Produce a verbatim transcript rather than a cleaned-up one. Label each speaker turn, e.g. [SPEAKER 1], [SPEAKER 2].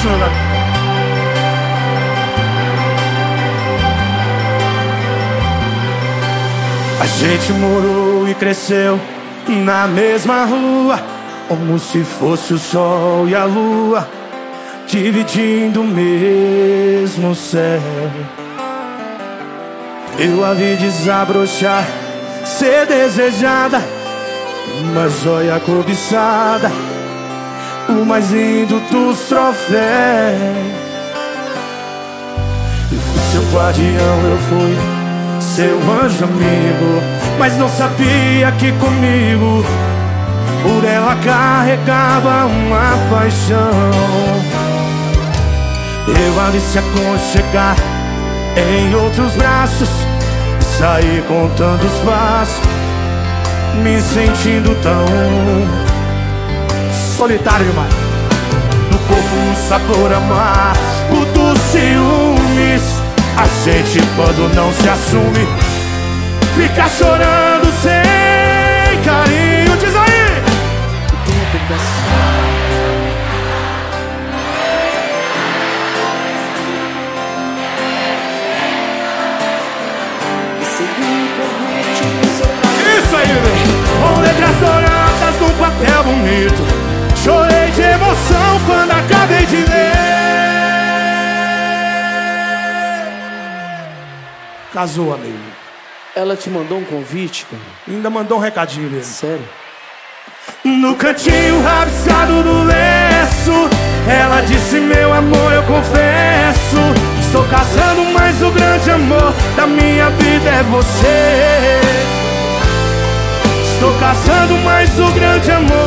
[SPEAKER 1] abraço, meu garoto. A gente morou e cresceu na mesma rua, como se fosse o sol e a lua, dividindo o mesmo céu. Eu a vi desabrochar, ser desejada, uma joia cobiçada, o mais lindo dos troféus. Eu fui seu guardião, eu fui seu anjo amigo, mas não sabia que comigo por ela carregava uma paixão. Eu a vi se aconchegar em outros braços, saí contando os passos, me sentindo tão solitário demais. No corpo um sabor amargo dos ciúmes. A gente quando não se assume fica chorando sem carinho. Diz aí! Isso aí, velho! Com letras douradas num papel bonito, chorei de emoção quando acabei de ler. Casou, amigo.
[SPEAKER 2] Ela te mandou um convite, cara?
[SPEAKER 1] Ainda mandou um recadinho dele.
[SPEAKER 2] Sério?
[SPEAKER 1] No cantinho rabiscado do lenço, ela disse: meu amor, eu confesso, estou casando, mas o grande amor da minha vida é você. Estou casando, mas o grande amor